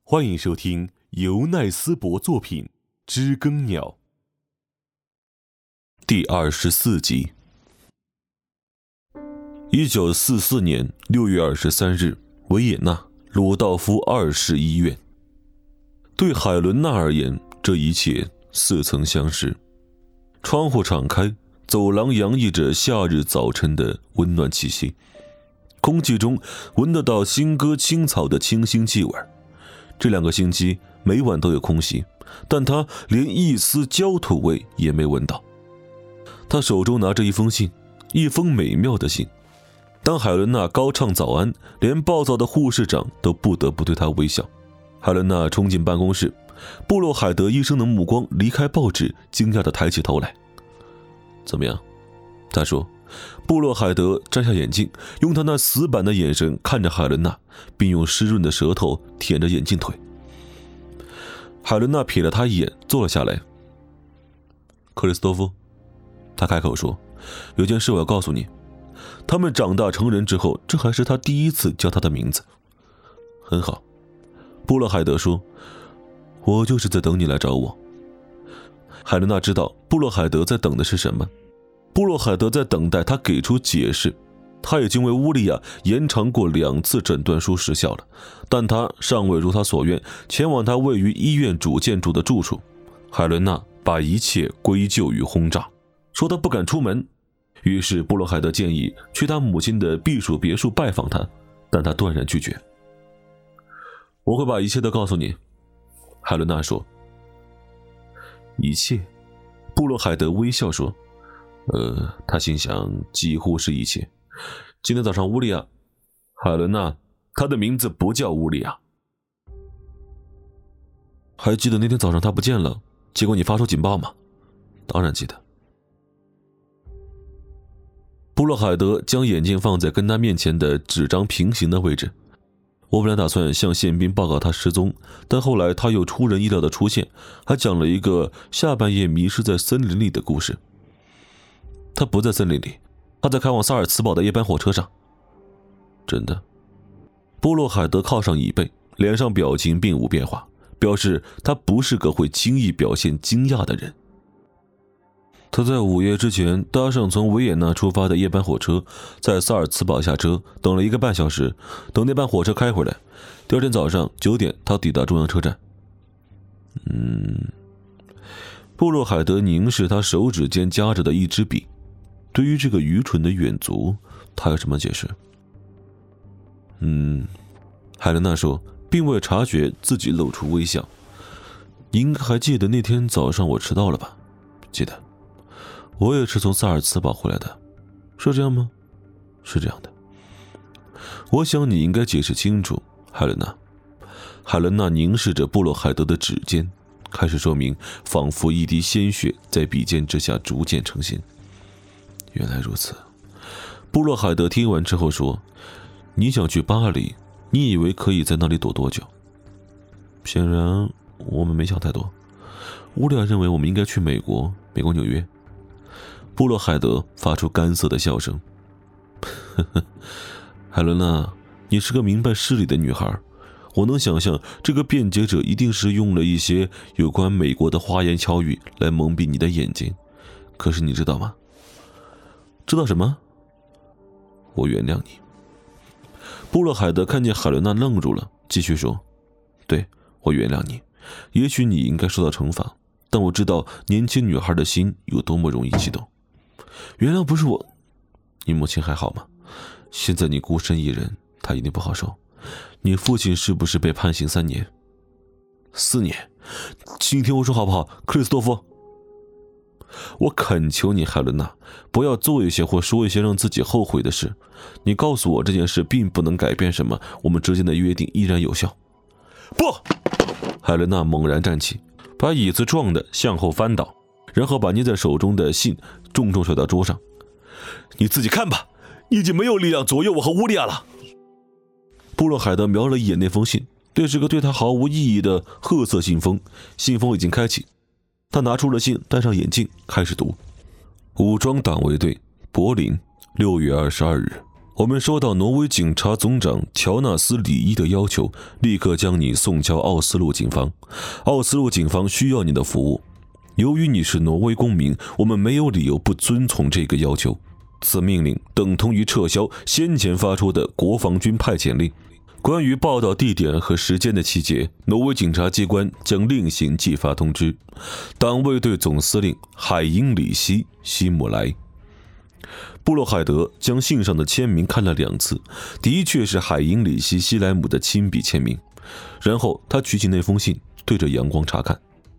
欢迎收听由奈斯伯作品《知更鸟》第24集。1944年6月23日，维也纳鲁道夫2世医院。对海伦娜而言，这一切似曾相识。窗户敞开，走廊洋溢着夏日早晨的温暖气息，空气中闻得到新割青草的清新气味。这2个星期每晚都有空袭，但他连一丝焦土味也没闻到。他手中拿着一封信，一封美妙的信。当海伦娜高唱早安，连暴躁的护士长都不得不对她微笑。海伦娜冲进办公室，布洛海德医生的目光离开报纸，惊讶地抬起头来。怎么样？他说。布洛海德摘下眼镜，用他那死板的眼神看着海伦娜，并用湿润的舌头舔着眼镜腿。海伦娜瞥了他一眼，坐了下来。克里斯多夫，他开口说，有件事我要告诉你。他们长大成人之后，这还是他第一次叫他的名字。很好，布洛海德说，我就是在等你来找我。海伦娜知道布洛海德在等的是什么。布洛海德在等待他给出解释。他已经为乌利亚延长过2次诊断书时效了，但他尚未如他所愿前往他位于医院主建筑的住处。海伦娜把一切归咎于轰炸，说他不敢出门。于是布洛海德建议去他母亲的避暑别墅拜访他，但他断然拒绝。我会把一切都告诉你，海伦娜说。一切？布洛海德微笑说。他心想，几乎是一切。今天早上乌利亚，海伦娜，他的名字不叫乌利亚。还记得那天早上他不见了，结果你发出警报吗？当然记得。布洛海德将眼镜放在跟他面前的纸张平行的位置。我本来打算向宪兵报告他失踪，但后来他又出人意料的出现，还讲了一个下半夜迷失在森林里的故事。他不在森林里，他在开往萨尔茨堡的夜班火车上。真的？布洛海德靠上椅背，脸上表情并无变化，表示他不是个会轻易表现惊讶的人。他在午夜之前搭上从维也纳出发的夜班火车，在萨尔茨堡下车，等了1个半小时，等那班火车开回来。第二天早上9点，他抵达中央车站。布洛海德凝视他手指间夹着的一支笔。对于这个愚蠢的远足，他有什么解释？海伦娜说，并未察觉自己露出微笑。你应该还记得那天早上我迟到了吧？记得。我也是从萨尔茨堡回来的。是这样吗？是这样的。我想你应该解释清楚，海伦娜。海伦娜凝视着布洛海德的指尖，开始说明，仿佛一滴鲜血在笔尖之下逐渐成型。原来如此。布洛海德听完之后说，你想去巴黎，你以为可以在那里躲多久？显然我们没想太多。乌利亚认为我们应该去美国纽约。布洛海德发出干涩的笑声。海伦娜，你是个明白事理的女孩，我能想象这个辩解者一定是用了一些有关美国的花言巧语来蒙蔽你的眼睛。可是你知道吗？知道什么？我原谅你。布洛海德看见海伦娜愣住了，继续说，对，我原谅你。也许你应该受到惩罚，但我知道年轻女孩的心有多么容易激动。原谅不是我。你母亲还好吗？现在你孤身一人，她一定不好受。你父亲是不是被判刑3年？4年。请听我说好不好，克里斯多夫？我恳求你，海伦娜，不要做一些或说一些让自己后悔的事。你告诉我这件事并不能改变什么，我们之间的约定依然有效。不！海伦娜猛然站起，把椅子撞得向后翻倒，然后把捏在手中的信重重摔到桌上。你自己看吧，你已经没有力量左右我和乌利亚了。布洛海德瞄了一眼那封信，这是个对他毫无意义的褐色信封，信封已经开启。他拿出了信，戴上眼镜，开始读。武装党卫队，柏林，6月22日我们收到挪威警察总长乔纳斯·里伊的要求，立刻将你送交奥斯陆警方。奥斯陆警方需要你的服务。由于你是挪威公民，我们没有理由不遵从这个要求。此命令等同于撤销先前发出的国防军派遣令。关于报道地点和时间的细节，挪威警察机关将另行寄发通知。党卫队总司令海因里希·希姆莱。布洛海德将信上的签名看了2次，的确是海因里希·希莱姆的亲笔签名。然后他举起那封信，对着阳光查看。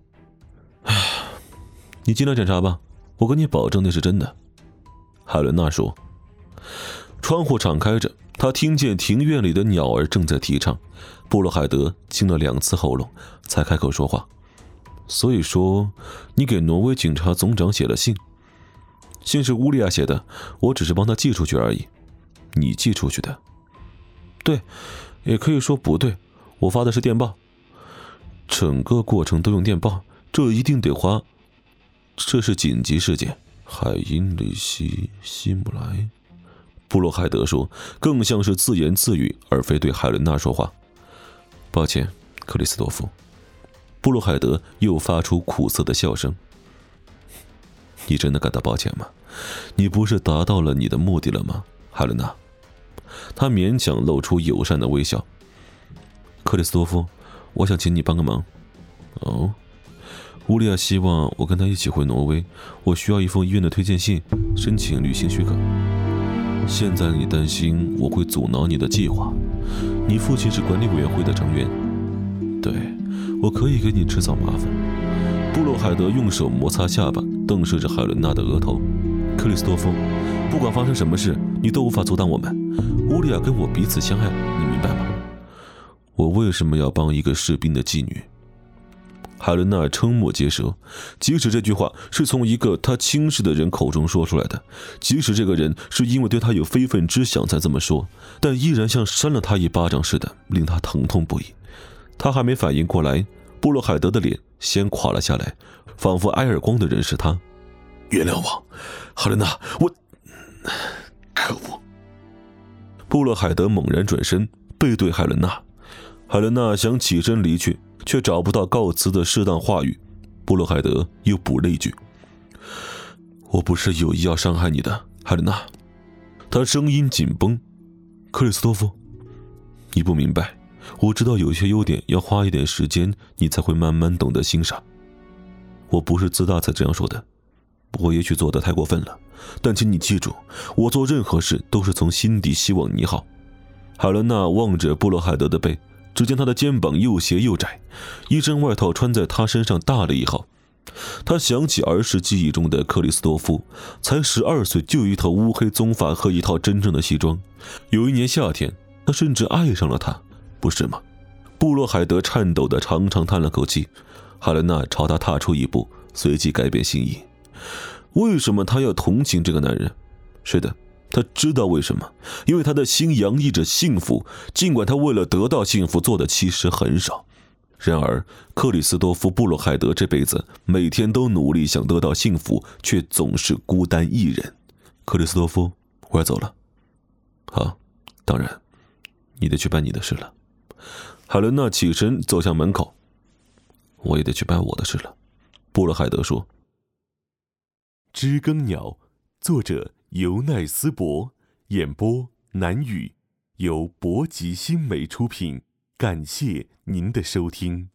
你尽量检查吧，我跟你保证那是真的。海伦娜说。窗户敞开着，他听见庭院里的鸟儿正在啼唱。布洛海德清了2次喉咙，才开口说话。所以说，你给挪威警察总长写了信？信是乌利亚写的，我只是帮他寄出去而已。你寄出去的？对，也可以说不对，我发的是电报。整个过程都用电报，这一定得花。这是紧急事件。海因里希·希姆莱，布洛海德说，更像是自言自语，而非对海伦娜说话。抱歉，克里斯多夫。布洛海德又发出苦涩的笑声。你真的感到抱歉吗？你不是达到了你的目的了吗，海伦娜？他勉强露出友善的微笑。克里斯多夫，我想请你帮个忙。哦，乌利亚希望我跟他一起回挪威，我需要一封医院的推荐信，申请旅行许可。现在你担心我会阻挠你的计划？你父亲是管理委员会的成员。对，我可以给你制造麻烦。布洛海德用手摩擦下巴，瞪视着海伦娜的额头。克里斯多夫，不管发生什么事，你都无法阻挡我们。乌利亚跟我彼此相爱，你明白吗？我为什么要帮一个士兵的妓女？海伦娜瞠目结舌，即使这句话是从一个她轻视的人口中说出来的，即使这个人是因为对她有非分之想才这么说，但依然像扇了她一巴掌似的，令她疼痛不已。她还没反应过来，布洛海德的脸先垮了下来，仿佛挨耳光的人是他。原谅我，海伦娜，我……可恶！布洛海德猛然转身，背对海伦娜。海伦娜想起身离去，却找不到告辞的适当话语。布洛海德又补了一句：“我不是有意要伤害你的，海伦娜。”他声音紧绷：“克里斯多夫，你不明白，我知道有些优点要花一点时间，你才会慢慢懂得欣赏。我不是自大才这样说的，我也许做得太过分了，但请你记住，我做任何事都是从心底希望你好。”海伦娜望着布洛海德的背，只见他的肩膀又斜又窄，一身外套穿在他身上大了一号。他想起儿时记忆中的克里斯多夫，才12岁就有一头乌黑棕发和一套真正的西装。有一年夏天，他甚至爱上了他，不是吗？布洛海德颤抖地长长叹了口气。海伦娜朝他踏出一步，随即改变心意。为什么他要同情这个男人？是的，他知道为什么，因为他的心洋溢着幸福，尽管他为了得到幸福做的其实很少。然而克里斯多夫·布洛海德这辈子每天都努力想得到幸福，却总是孤单一人。克里斯多夫，我要走了。好，当然你得去办你的事了。海伦娜起身走向门口。我也得去办我的事了，布洛海德说。知更鸟，作者尤奈斯伯，演播南语，由博吉新美出品，感谢您的收听。